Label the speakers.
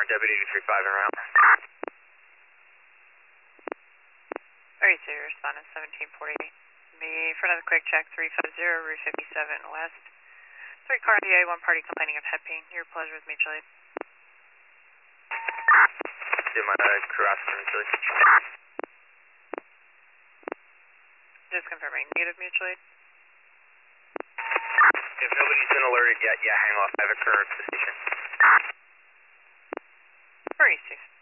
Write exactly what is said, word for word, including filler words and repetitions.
Speaker 1: Deputy two three five en route.
Speaker 2: thirty-two, responding seventeen forty. Be front of the quick check three five zero, Route fifty-seven West. three car V A, one party complaining of head pain. Your pleasure with mutual aid.
Speaker 1: Do my uh, crew ask for mutual aid?
Speaker 2: Just confirming, negative mutual aid.
Speaker 1: If nobody's been alerted yet, yeah, hang off. I have a crew at the station.
Speaker 2: thirty-six.